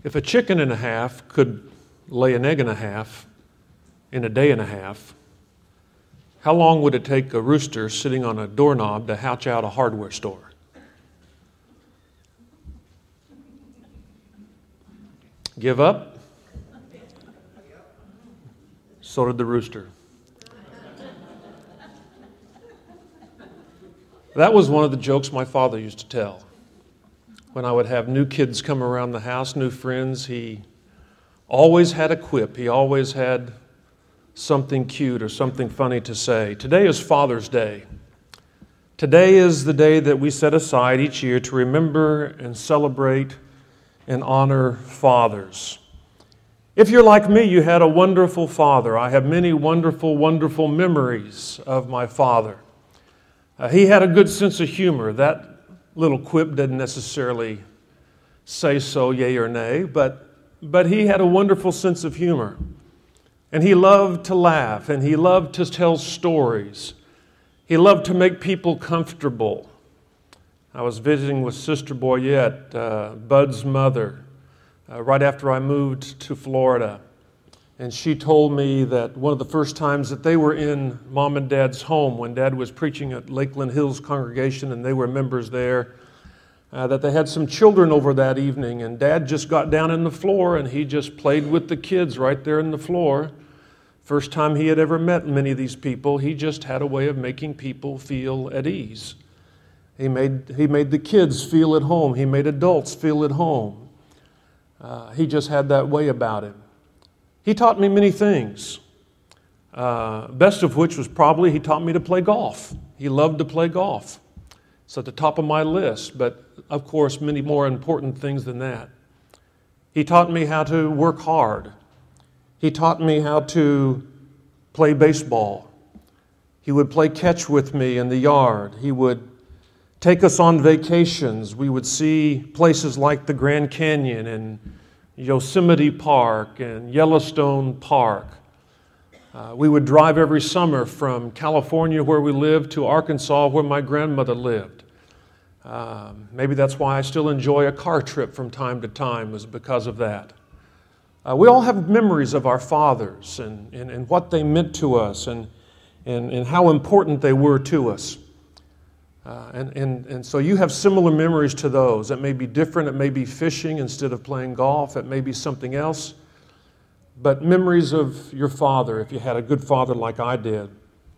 If a chicken and a half could lay an egg and a half in a day and a half, how long would it take a rooster sitting on a doorknob to hatch out a hardware store? Give up? So did the rooster. That was one of the jokes my father used to tell. When I would have new kids come around the house, new friends, he always had a quip. He always had something cute or something funny to say. Today is Father's Day. Today is the day that we set aside each year to remember and celebrate and honor fathers. If you're like me, you had a wonderful father. I have many wonderful, wonderful memories of my father. He had a good sense of humor. That little quip didn't necessarily say so, yay or nay, but he had a wonderful sense of humor. And he loved to laugh, and he loved to tell stories. He loved to make people comfortable. I was visiting with Sister Boyette, Bud's mother, right after I moved to Florida. And she told me that one of the first times that they were in Mom and Dad's home, when Dad was preaching at Lakeland Hills Congregation and they were members there, that they had some children over that evening, and Dad just got down in the floor and he just played with the kids right there in the floor. First time he had ever met many of these people, he just had a way of making people feel at ease. He made the kids feel at home. He made adults feel at home. He just had that way about him. He taught me many things, best of which was probably he taught me to play golf. He loved to play golf. It's at the top of my list, but of course many more important things than that. He taught me how to work hard. He taught me how to play baseball. He would play catch with me in the yard. He would take us on vacations. We would see places like the Grand Canyon and Yosemite Park and Yellowstone Park. We would drive every summer from California, where we lived, to Arkansas, where my grandmother lived. Maybe that's why I still enjoy a car trip from time to time, is because of that. We all have memories of our fathers and what they meant to us and how important they were to us. And so you have similar memories to those. It may be different. It may be fishing instead of playing golf. It may be something else. But memories of your father, if you had a good father like I did.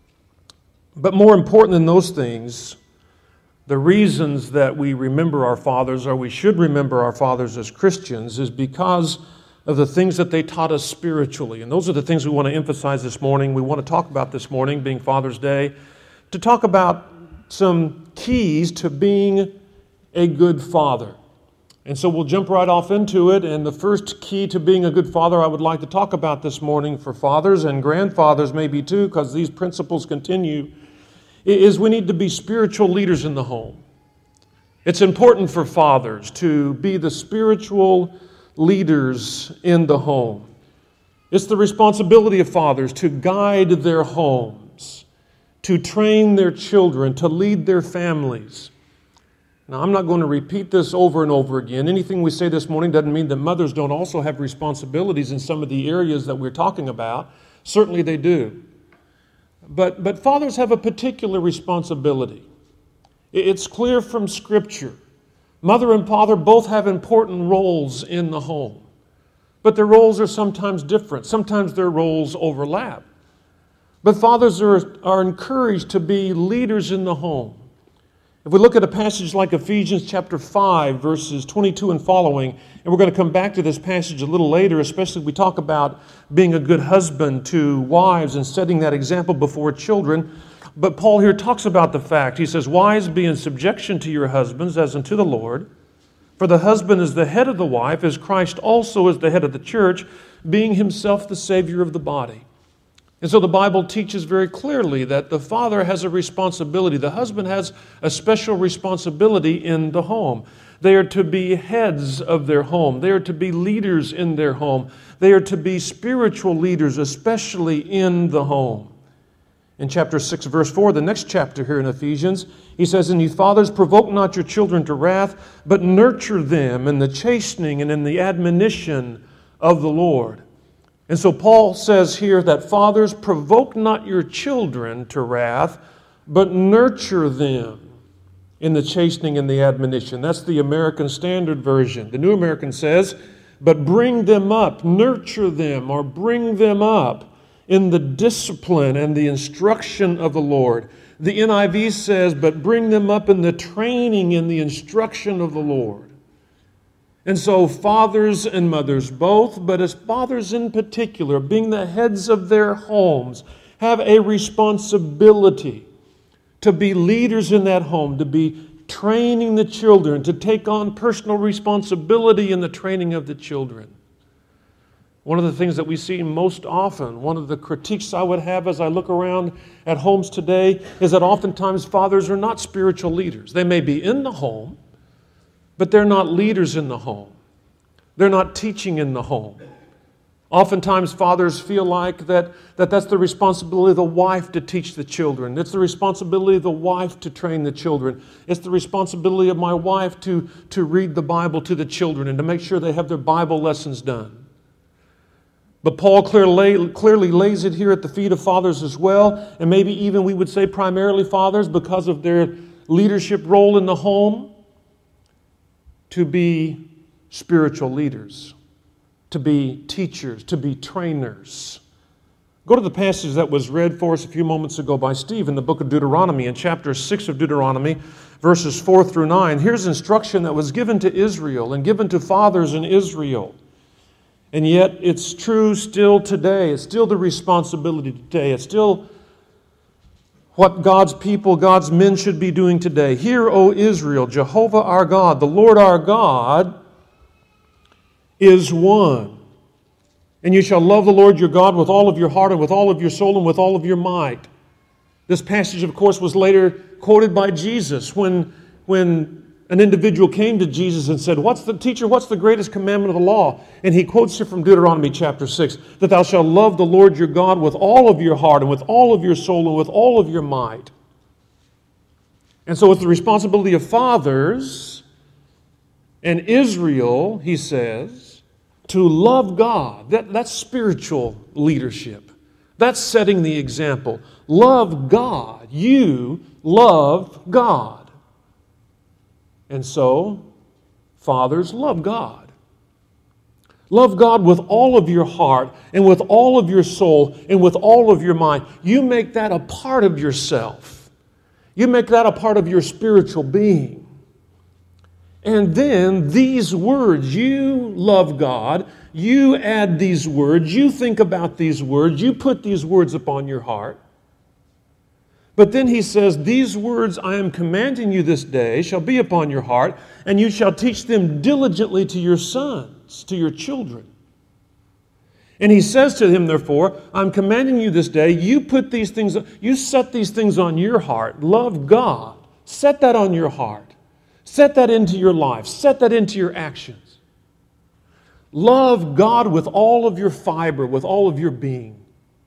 But more important than those things, the reasons that we remember our fathers, or we should remember our fathers as Christians, is because of the things that they taught us spiritually. And those are the things we want to emphasize this morning. We want to talk about this morning, being Father's Day, to talk about some keys to being a good father. And so we'll jump right off into it. And the first key to being a good father I would like to talk about this morning, for fathers and grandfathers maybe too, because these principles continue, is we need to be spiritual leaders in the home. It's important for fathers to be the spiritual leaders in the home. It's the responsibility of fathers to guide their homes, to train their children, to lead their families. Now, I'm not going to repeat this over and over again. Anything we say this morning doesn't mean that mothers don't also have responsibilities in some of the areas that we're talking about. Certainly they do. But fathers have a particular responsibility. It's clear from Scripture. Mother and father both have important roles in the home. But their roles are sometimes different. Sometimes their roles overlap. But fathers are encouraged to be leaders in the home. If we look at a passage like Ephesians chapter 5, verses 22 and following, and we're going to come back to this passage a little later, especially if we talk about being a good husband to wives and setting that example before children. But Paul here talks about the fact. He says, "Wives, be in subjection to your husbands as unto the Lord. For the husband is the head of the wife, as Christ also is the head of the church, being himself the Savior of the body." And so the Bible teaches very clearly that the father has a responsibility. The husband has a special responsibility in the home. They are to be heads of their home. They are to be leaders in their home. They are to be spiritual leaders, especially in the home. In chapter 6, verse 4, the next chapter here in Ephesians, he says, "And you fathers, provoke not your children to wrath, but nurture them in the chastening and in the admonition of the Lord." And so Paul says here that fathers, provoke not your children to wrath, but nurture them in the chastening and the admonition. That's the American Standard Version. The New American says, but bring them up, nurture them, or bring them up in the discipline and the instruction of the Lord. The NIV says, but bring them up in the training and the instruction of the Lord. And so fathers and mothers both, but as fathers in particular, being the heads of their homes, have a responsibility to be leaders in that home, to be training the children, to take on personal responsibility in the training of the children. One of the things that we see most often, one of the critiques I would have as I look around at homes today, is that oftentimes fathers are not spiritual leaders. They may be in the home, but they're not leaders in the home. They're not teaching in the home. Oftentimes fathers feel like that's the responsibility of the wife to teach the children. It's the responsibility of the wife to train the children. It's the responsibility of my wife to read the Bible to the children and to make sure they have their Bible lessons done. But Paul clearly lays it here at the feet of fathers as well, and maybe even we would say primarily fathers because of their leadership role in the home, to be spiritual leaders, to be teachers, to be trainers. Go to the passage that was read for us a few moments ago by Steve in the book of Deuteronomy, in chapter 6 of Deuteronomy, verses 4 through 9. Here's instruction that was given to Israel and given to fathers in Israel. And yet it's true still today. It's still the responsibility today. It's still what God's people, God's men should be doing today. Hear, O Israel, Jehovah our God, the Lord our God is one. And you shall love the Lord your God with all of your heart and with all of your soul and with all of your might. This passage, of course, was later quoted by Jesus when an individual came to Jesus and said, Teacher, what's the greatest commandment of the law? And he quotes it from Deuteronomy chapter 6, that thou shalt love the Lord your God with all of your heart and with all of your soul and with all of your might. And so it's the responsibility of fathers and Israel, he says, to love God. That's spiritual leadership. That's setting the example. Love God. You love God. And so, fathers, love God. Love God with all of your heart and with all of your soul and with all of your mind. You make that a part of yourself. You make that a part of your spiritual being. And then these words, you love God, you add these words, you think about these words, you put these words upon your heart. But then he says, these words I am commanding you this day shall be upon your heart, and you shall teach them diligently to your sons, to your children. And he says to him, therefore, I'm commanding you this day, you set these things on your heart. Love God. Set that on your heart. Set that into your life. Set that into your actions. Love God with all of your fiber, with all of your being.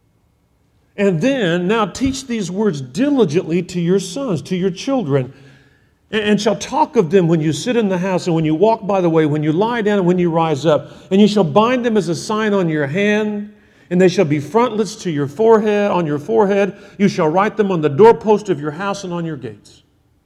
And then, now teach these words diligently to your sons, to your children, and shall talk of them when you sit in the house and when you walk by the way, when you lie down and when you rise up. And you shall bind them as a sign on your hand, and they shall be frontlets to your forehead, on your forehead. You shall write them on the doorpost of your house and on your gates.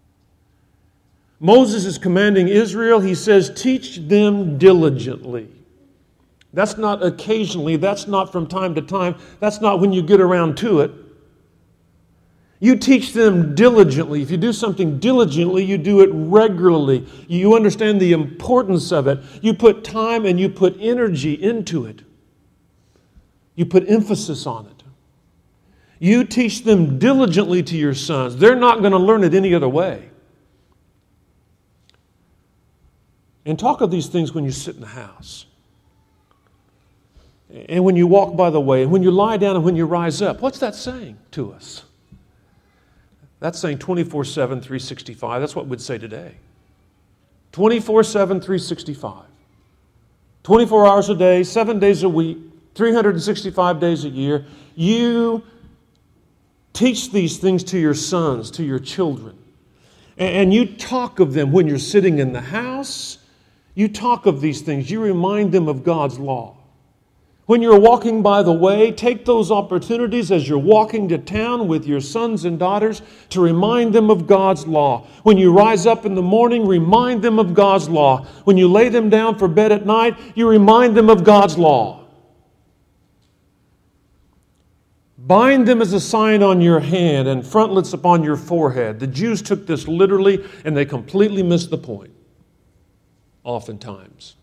Moses is commanding Israel. He says, teach them diligently. That's not occasionally. That's not from time to time. That's not when you get around to it. You teach them diligently. If you do something diligently, you do it regularly. You understand the importance of it. You put time and you put energy into it. You put emphasis on it. You teach them diligently to your sons. They're not going to learn it any other way. And talk of these things when you sit in the house. And when you walk by the way, and when you lie down and when you rise up. What's that saying to us? That's saying 24/7, 365. That's what we'd say today. 24/7, 365. 24 hours a day, 7 days a week, 365 days a year. You Teach these things to your sons, to your children. And you talk of them when you're sitting in the house. You talk of these things. You remind them of God's law. When you're walking by the way, take those opportunities as you're walking to town with your sons and daughters to remind them of God's law. When you rise up in the morning, remind them of God's law. When you lay them down for bed at night, you remind them of God's law. Bind them as a sign on your hand and frontlets upon your forehead. The Jews took this literally and they completely missed the point. Oftentimes.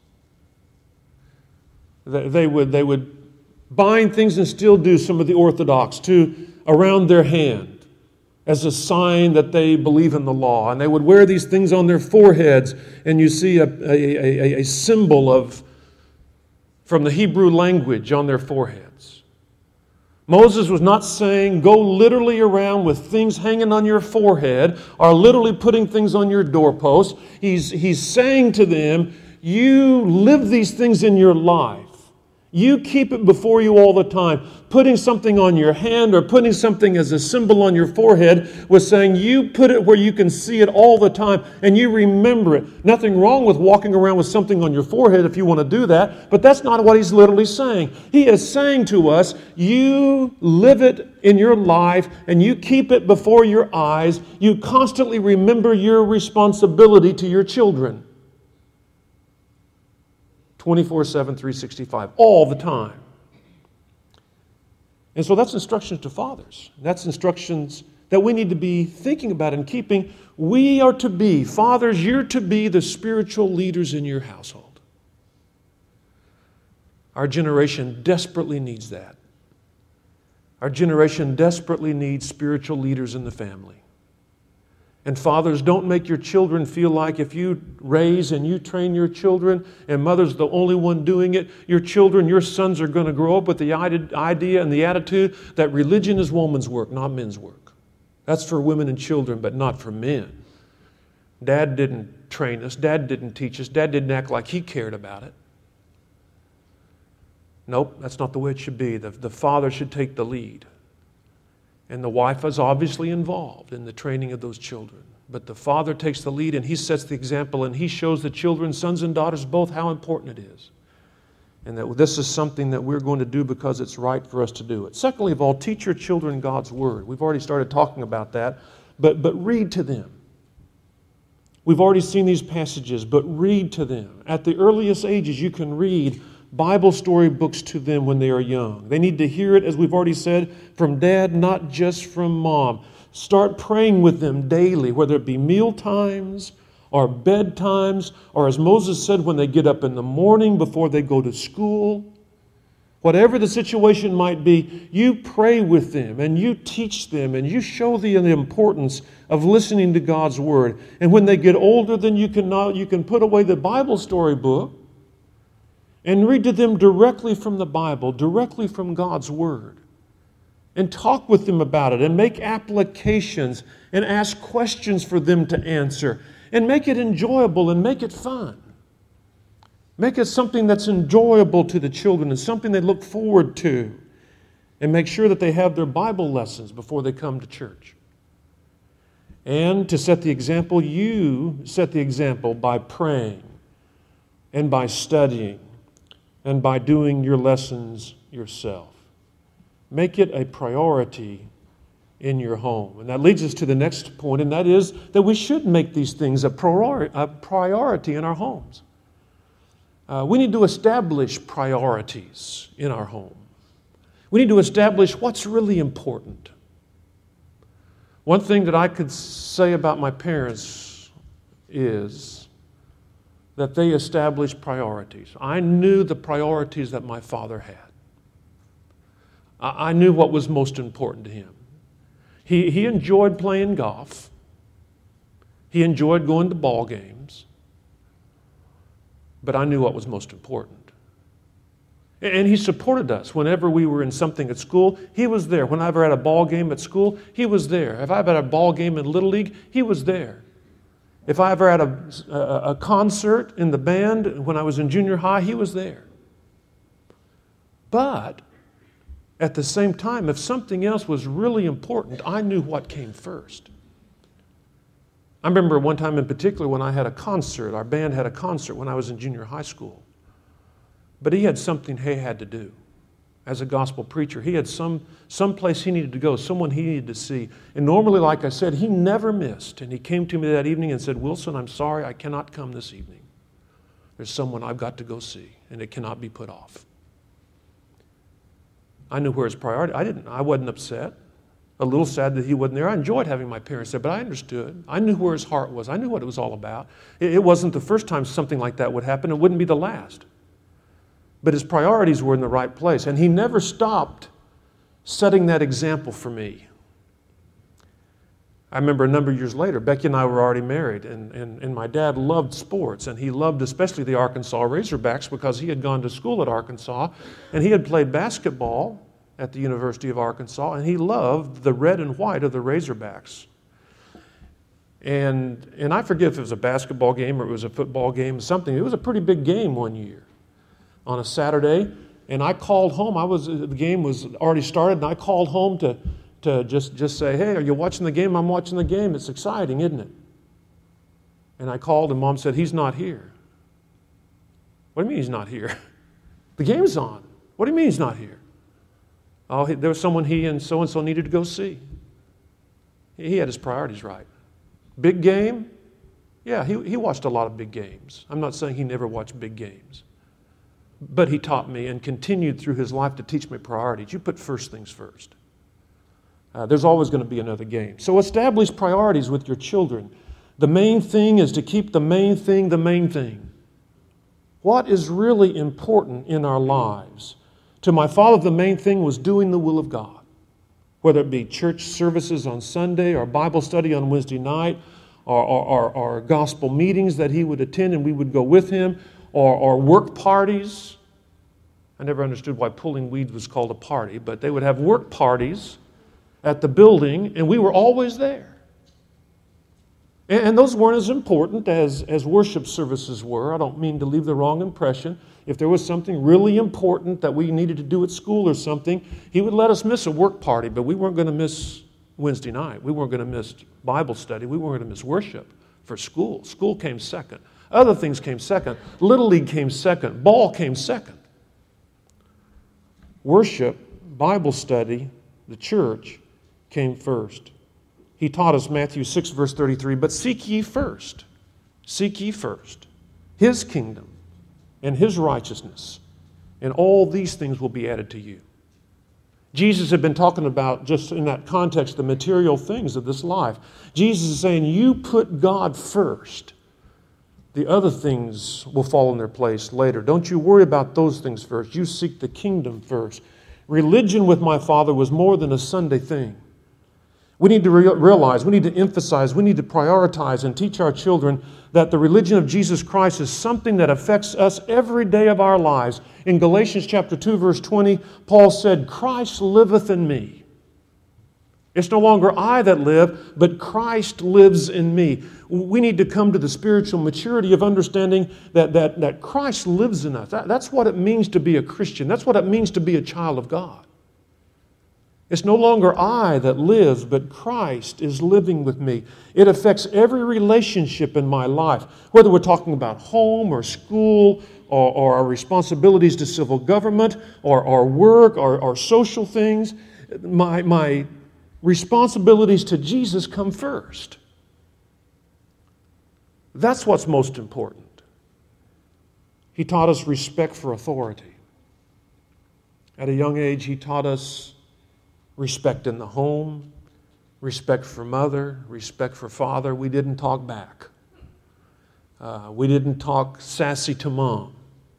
They would bind things and still do, some of the Orthodox, around their hand as a sign that they believe in the law. And they would wear these things on their foreheads, and you see a symbol from the Hebrew language on their foreheads. Moses was not saying go literally around with things hanging on your forehead or literally putting things on your doorpost. He's saying to them, you live these things in your life. You keep it before you all the time. Putting something on your hand or putting something as a symbol on your forehead was saying you put it where you can see it all the time and you remember it. Nothing wrong with walking around with something on your forehead if you want to do that, but that's not what he's literally saying. He is saying to us, you live it in your life and you keep it before your eyes. You constantly remember your responsibility to your children. 24/7, 365, all the time. And so that's instructions to fathers. That's instructions that we need to be thinking about and keeping. We are to be, fathers, you're to be the spiritual leaders in your household. Our generation desperately needs that. Our generation desperately needs spiritual leaders in the family. And fathers, don't make your children feel like if you raise and you train your children and mother's the only one doing it, your children, your sons are going to grow up with the idea and the attitude that religion is woman's work, not men's work. That's for women and children, but not for men. Dad didn't train us. Dad didn't teach us. Dad didn't act like he cared about it. Nope, that's not the way it should be. The father should take the lead. And the wife is obviously involved in the training of those children. But the father takes the lead and he sets the example and he shows the children, sons and daughters both, how important it is. And that this is something that we're going to do because it's right for us to do it. Secondly of all, teach your children God's Word. We've already started talking about that. But read to them. We've already seen these passages, but read to them. At the earliest ages, you can read Bible story books to them when they are young. They need to hear it, as we've already said, from dad, not just from mom. Start praying with them daily, whether it be meal times or bedtimes, or as Moses said, when they get up in the morning before they go to school. Whatever the situation might be, you pray with them and you teach them and you show them the importance of listening to God's Word. And when they get older, then you can put away the Bible story book and read to them directly from the Bible, directly from God's Word. And talk with them about it and make applications and ask questions for them to answer. And make it enjoyable and make it fun. Make it something that's enjoyable to the children and something they look forward to. And make sure that they have their Bible lessons before they come to church. And to set the example, you set the example by praying and by studying and by doing your lessons yourself. Make it a priority in your home. And that leads us to the next point, and that is that we should make these things a priority in our homes. We need to establish priorities in our home. We need to establish what's really important. One thing that I could say about my parents is that they established priorities. I knew the priorities that my father had. I knew what was most important to him. He enjoyed playing golf. He enjoyed going to ball games. But I knew what was most important. And he supported us whenever we were in something at school. He was there. Whenever I had a ball game at school, he was there. If I had a ball game in Little League, he was there. If I ever had a concert in the band when I was in junior high, he was there. But At the same time, if something else was really important, I knew what came first. I remember one time in particular when I had a concert. Our band had a concert when I was in junior high school. But he had something he had to do. As a gospel preacher, he had some place he needed to go, someone he needed to see. And normally, like I said, he never missed. And he came to me that evening and said, "Wilson, I'm sorry, I cannot come this evening. There's someone I've got to go see, and it cannot be put off." I knew where his priority. I wasn't upset. A little sad that he wasn't there. I enjoyed having my parents there, but I understood. I knew where his heart was. I knew what it was all about. It wasn't the first time something like that would happen. It wouldn't be the last. But his priorities were in the right place, and he never stopped setting that example for me. I remember a number of years later, Becky and I were already married, and my dad loved sports, and he loved especially the Arkansas Razorbacks because he had gone to school at Arkansas, and he had played basketball at the University of Arkansas, and he loved the red and white of the Razorbacks. And I forget if it was a basketball game or it was a football game, something. It was a pretty big game one year on a Saturday, and I called home. The game was already started, and I called home to just say, "Hey, are you watching the game?" "I'm watching the game. It's exciting, isn't it?" And I called, and Mom said, "He's not here." "What do you mean he's not here?" "The game's on." "What do you mean he's not here?" "Oh, there was someone he and so needed to go see." He had his priorities right. Big game? Yeah, he watched a lot of big games. I'm not saying he never watched big games. But he taught me and continued through his life to teach me priorities. You put first things first. There's always going to be another game. So establish priorities with your children. The main thing is to keep the main thing the main thing. What is really important in our lives? To my father, the main thing was doing the will of God. Whether it be church services on Sunday or Bible study on Wednesday night or gospel meetings that he would attend and we would go with him, or work parties. I never understood why pulling weeds was called a party, but they would have work parties at the building, and we were always there. And those weren't as important as worship services were. I don't mean to leave the wrong impression. If there was something really important that we needed to do at school or something, he would let us miss a work party, but we weren't going to miss Wednesday night. We weren't going to miss Bible study. We weren't going to miss worship for school. School came second. Other things came second. Little League came second. Ball came second. Worship, Bible study, the church came first. He taught us, Matthew 6, verse 33, "But seek ye first His kingdom and His righteousness, and all these things will be added to you." Jesus had been talking about, just in that context, the material things of this life. Jesus is saying, you put God first. The other things will fall in their place later. Don't you worry about those things first. You seek the kingdom first. Religion with my father was more than a Sunday thing. We need to realize, we need to emphasize, we need to prioritize and teach our children that the religion of Jesus Christ is something that affects us every day of our lives. In Galatians chapter 2, verse 20, Paul said, "Christ liveth in me." It's no longer I that live, but Christ lives in me. We need to come to the spiritual maturity of understanding that Christ lives in us. That's what it means to be a Christian. That's what it means to be a child of God. It's no longer I that lives, but Christ is living with me. It affects every relationship in my life, whether we're talking about home or school or our responsibilities to civil government or work or social things. My responsibilities to Jesus come first. That's what's most important. He taught us respect for authority. At a young age, he taught us respect in the home, respect for mother, respect for father. We didn't talk back. We didn't talk sassy to mom.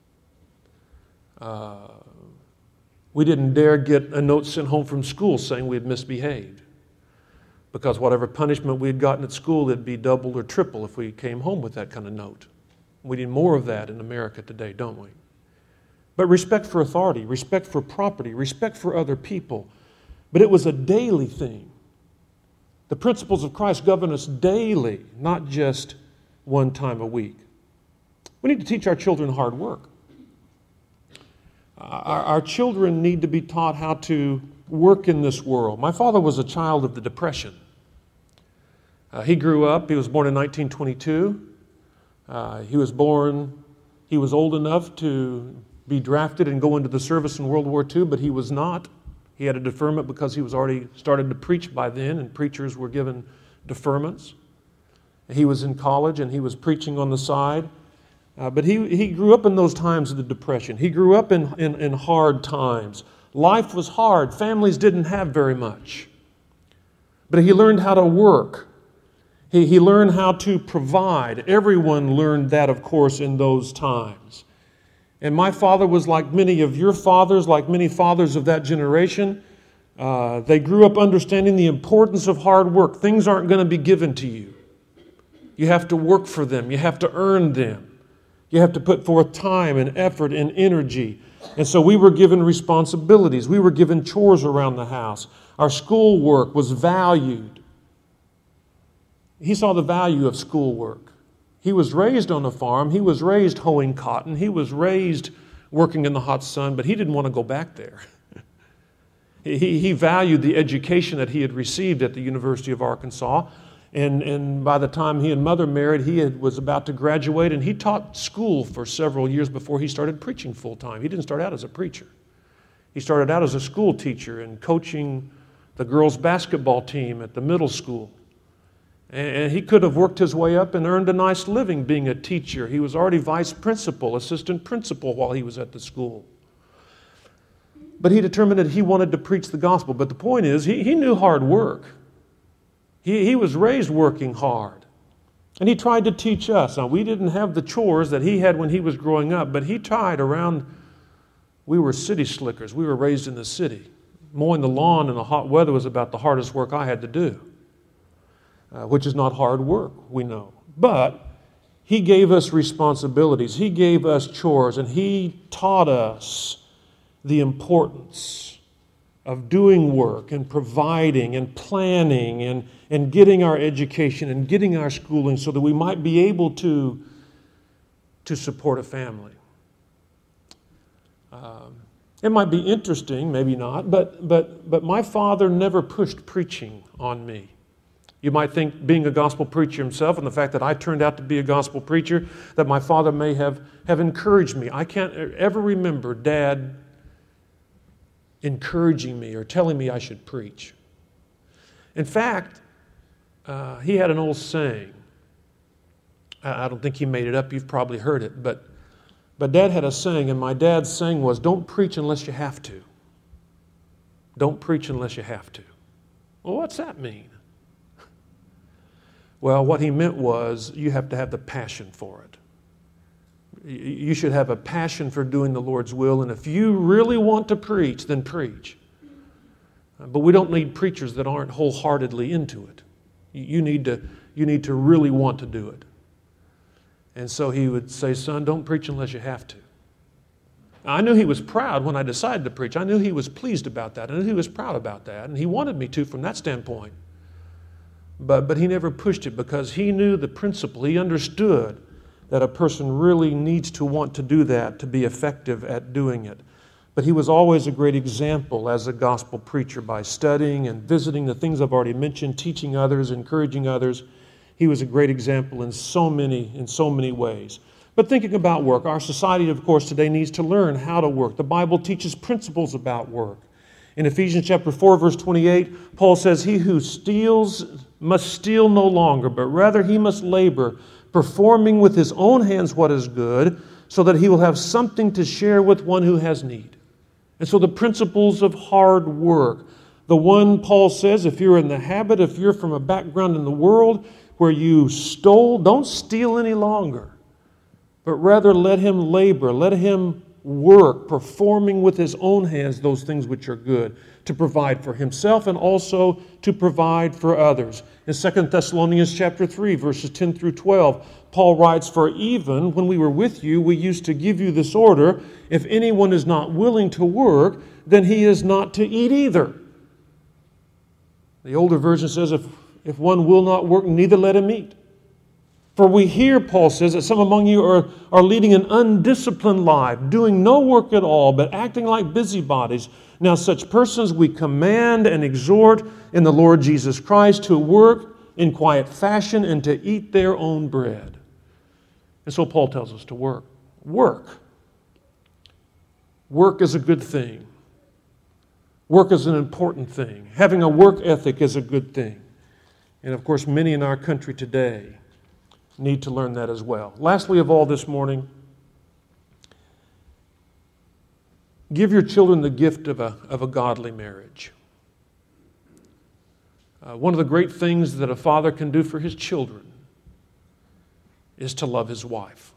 We didn't dare get a note sent home from school saying we had misbehaved. Because whatever punishment we had gotten at school, it'd be double or triple if we came home with that kind of note. We need more of that in America today, don't we? But respect for authority, respect for property, respect for other people. But it was a daily thing. The principles of Christ govern us daily, not just one time a week. We need to teach our children hard work. Our children need to be taught how to work in this world. My father was a child of the Depression. He grew up, he was born in 1922. He was old enough to be drafted and go into the service in World War II, but he was not. He had a deferment because he was already started to preach by then, and preachers were given deferments. He was in college and he was preaching on the side. But he grew up in those times of the Depression. He grew up in hard times. Life was hard. Families didn't have very much. But he learned how to work. He learned how to provide. Everyone learned that, of course, in those times. And my father was like many of your fathers, like many fathers of that generation. They grew up understanding the importance of hard work. Things aren't going to be given to you. You have to work for them. You have to earn them. You have to put forth time and effort and energy. And so we were given responsibilities. We were given chores around the house. Our schoolwork was valued. He saw the value of schoolwork. He was raised on a farm. He was raised hoeing cotton. He was raised working in the hot sun, but he didn't want to go back there. He valued the education that he had received at the University of Arkansas. And by the time he and mother married, was about to graduate, and he taught school for several years before he started preaching full time. He didn't start out as a preacher. He started out as a school teacher and coaching the girls' basketball team at the middle school. And he could have worked his way up and earned a nice living being a teacher. He was already vice principal, assistant principal while he was at the school. But he determined that he wanted to preach the gospel. But the point is, he knew hard work. He was raised working hard. And he tried to teach us. Now, we didn't have the chores that he had when he was growing up, but he tried around. We were city slickers. We were raised in the city. Mowing the lawn in the hot weather was about the hardest work I had to do, which is not hard work, we know. But he gave us responsibilities. He gave us chores, and he taught us the importance of doing work and providing and planning and getting our education and getting our schooling so that we might be able to support a family. It might be interesting, maybe not, but my father never pushed preaching on me. You might think, being a gospel preacher himself and the fact that I turned out to be a gospel preacher, that my father may have encouraged me. I can't ever remember Dad encouraging me or telling me I should preach. In fact, he had an old saying. I don't think he made it up. You've probably heard it. But Dad had a saying, and my dad's saying was, don't preach unless you have to. Don't preach unless you have to. Well, what's that mean? Well, what he meant was you have to have the passion for it. You should have a passion for doing the Lord's will, and if you really want to preach, then preach. But we don't need preachers that aren't wholeheartedly into it. You need to really want to do it. And so he would say, son, don't preach unless you have to. I knew he was proud when I decided to preach. I knew he was pleased about that. I knew he was proud about that, and he wanted me to from that standpoint. But he never pushed it because he knew the principle. He understood that a person really needs to want to do that to be effective at doing it. But he was always a great example as a gospel preacher by studying and visiting the things I've already mentioned, teaching others, encouraging others. He was a great example in so many ways. But thinking about work, our society, of course, today needs to learn how to work. The Bible teaches principles about work. In Ephesians chapter 4, verse 28, Paul says, he who steals must steal no longer, but rather he must labor, performing with his own hands what is good, so that he will have something to share with one who has need. And so the principles of hard work, the one Paul says, if you're in the habit, if you're from a background in the world where you stole, don't steal any longer, but rather let him labor, let him work, performing with his own hands those things which are good, to provide for himself and also to provide for others. In 2 Thessalonians chapter 3, verses 10 through 12, Paul writes, for even when we were with you, we used to give you this order, if anyone is not willing to work, then he is not to eat either. The older version says, if one will not work, neither let him eat. For we hear, Paul says, that some among you are leading an undisciplined life, doing no work at all, but acting like busybodies. Now such persons we command and exhort in the Lord Jesus Christ to work in quiet fashion and to eat their own bread. And so Paul tells us to work. Work. Work is a good thing. Work is an important thing. Having a work ethic is a good thing. And of course, many in our country today need to learn that as well. Lastly of all this morning, give your children the gift of a godly marriage. One of the great things that a father can do for his children is to love his wife,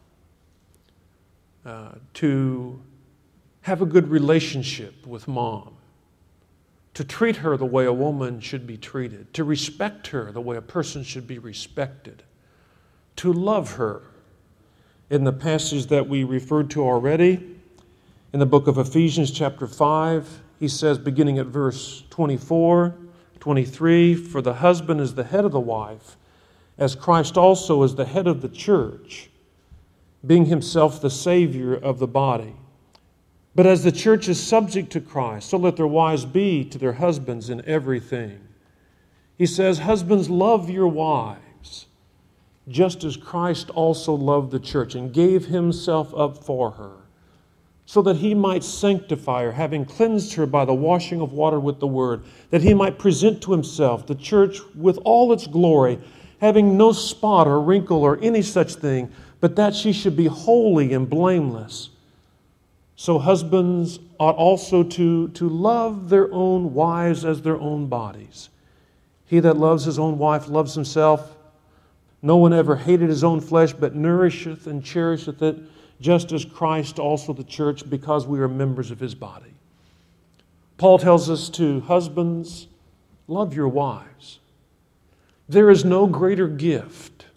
to have a good relationship with mom, to treat her the way a woman should be treated, to respect her the way a person should be respected, to love her. In the passage that we referred to already, in the book of Ephesians chapter 5, he says, beginning at verse 24, 23, for the husband is the head of the wife, as Christ also is the head of the church, being himself the Savior of the body. But as the church is subject to Christ, so let their wives be to their husbands in everything. He says, husbands, love your wives, just as Christ also loved the church and gave himself up for her, so that he might sanctify her, having cleansed her by the washing of water with the word, that he might present to himself the church with all its glory, having no spot or wrinkle or any such thing, but that she should be holy and blameless. So husbands ought also to love their own wives as their own bodies. He that loves his own wife loves himself. No one ever hated his own flesh, but nourisheth and cherisheth it, just as Christ also the church, because we are members of his body. Paul tells us to husbands, love your wives. There is no greater gift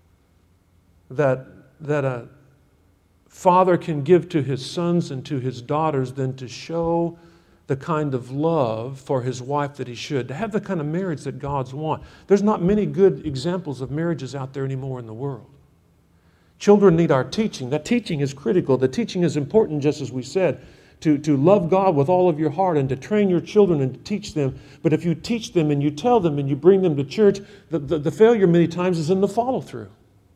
that a father can give to his sons and to his daughters than to show the kind of love for his wife that he should, to have the kind of marriage that God's want. There's not many good examples of marriages out there anymore in the world. Children need our teaching. That teaching is critical. The teaching is important, just as we said, to love God with all of your heart and to train your children and to teach them. But if you teach them and you tell them and you bring them to church, the failure many times is in the follow-through.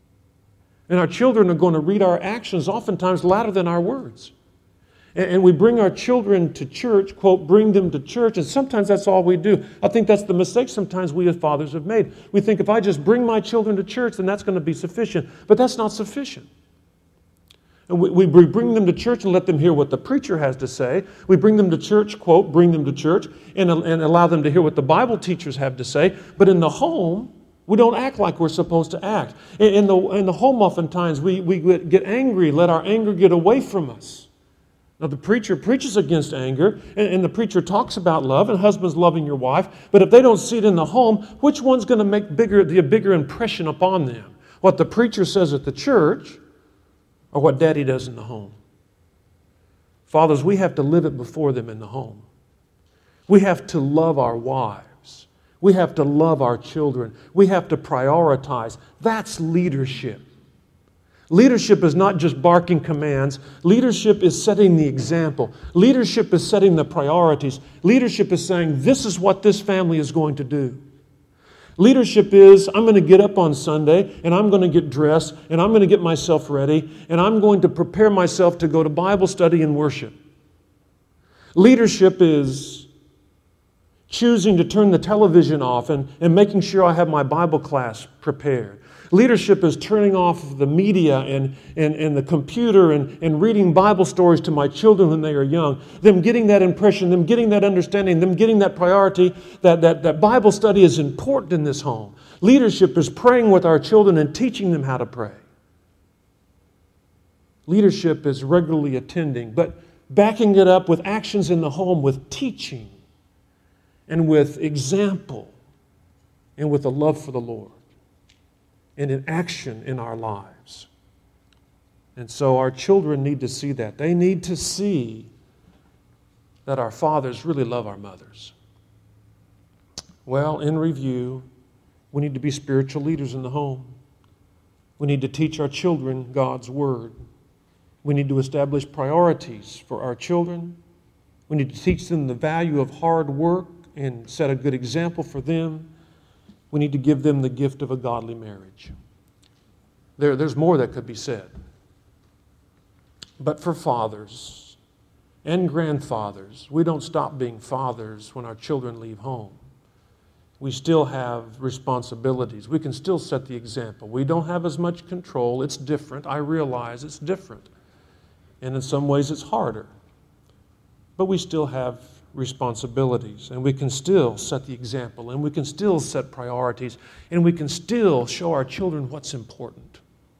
And our children are going to read our actions oftentimes louder than our words. And we bring our children to church, quote, bring them to church, and sometimes that's all we do. I think that's the mistake sometimes we as fathers have made. We think if I just bring my children to church, then that's going to be sufficient. But that's not sufficient. And we bring them to church and let them hear what the preacher has to say. We bring them to church, quote, bring them to church, and allow them to hear what the Bible teachers have to say. But in the home, we don't act like we're supposed to act. In the home, oftentimes, we get angry, let our anger get away from us. Now, the preacher preaches against anger, and the preacher talks about love, and husbands loving your wife. But if they don't see it in the home, which one's going to make a bigger impression upon them? What the preacher says at the church, or what daddy does in the home? Fathers, we have to live it before them in the home. We have to love our wives. We have to love our children. We have to prioritize. That's leadership. Leadership is not just barking commands. Leadership is setting the example. Leadership is setting the priorities. Leadership is saying, this is what this family is going to do. Leadership is, I'm going to get up on Sunday, and I'm going to get dressed, and I'm going to get myself ready, and I'm going to prepare myself to go to Bible study and worship. Leadership is choosing to turn the television off and making sure I have my Bible class prepared. Leadership is turning off the media and the computer and reading Bible stories to my children when they are young. Them getting that impression, them getting that understanding, them getting that priority that Bible study is important in this home. Leadership is praying with our children and teaching them how to pray. Leadership is regularly attending, but backing it up with actions in the home, with teaching and with example and with a love for the Lord. And in action in our lives. And so our children need to see that. They need to see that our fathers really love our mothers. Well, in review, we need to be spiritual leaders in the home. We need to teach our children God's Word. We need to establish priorities for our children. We need to teach them the value of hard work and set a good example for them. We need to give them the gift of a godly marriage. There's more that could be said. But for fathers and grandfathers, we don't stop being fathers when our children leave home. We still have responsibilities. We can still set the example. We don't have as much control. It's different. I realize it's different. And in some ways it's harder. But we still have responsibilities, and we can still set the example, and we can still set priorities, and we can still show our children what's important.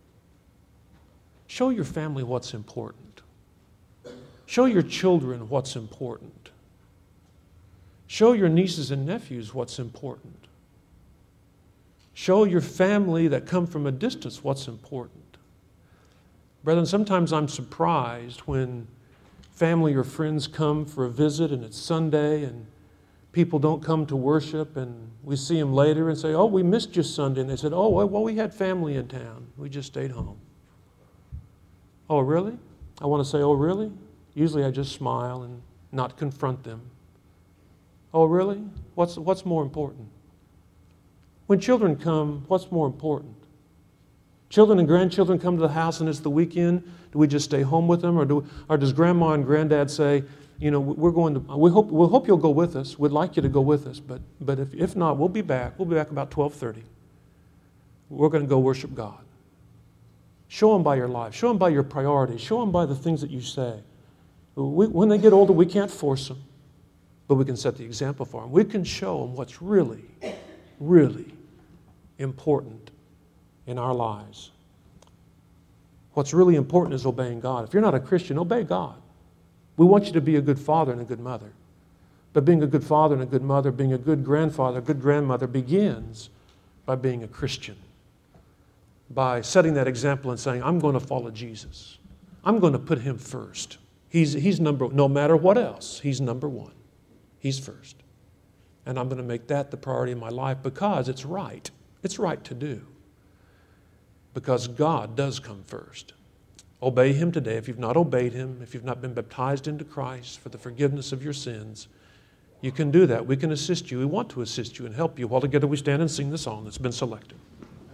Show your family what's important. Show your children what's important. Show your nieces and nephews what's important. Show your family that come from a distance what's important. Brethren, sometimes I'm surprised when family or friends come for a visit and it's Sunday and people don't come to worship, and we see them later and say, "Oh, we missed you Sunday." And they said, "Oh, well, we had family in town. We just stayed home." "Oh, really?" I want to say, "Oh, really?" Usually I just smile and not confront them. "Oh, really? What's more important?" When children come, what's more important? Children and grandchildren come to the house and it's the weekend. Do we just stay home with them, or does grandma and granddad say, "We hope you'll go with us. We'd like you to go with us, but if not, we'll be back. We'll be back about 12:30. We're going to go worship God." Show them by your life. Show them by your priorities. Show them by the things that you say. When they get older, we can't force them, but we can set the example for them. We can show them what's really, really important in our lives. What's really important is obeying God. If you're not a Christian, obey God. We want you to be a good father and a good mother. But being a good father and a good mother, being a good grandfather, a good grandmother begins by being a Christian. By setting that example and saying, "I'm going to follow Jesus. I'm going to put Him first. He's number, no matter what else, He's number one. He's first. And I'm going to make that the priority in my life because it's right. It's right to do. Because God does come first." Obey Him today. If you've not obeyed Him, if you've not been baptized into Christ for the forgiveness of your sins, you can do that. We can assist you. We want to assist you and help you. While together we stand and sing the song that's been selected.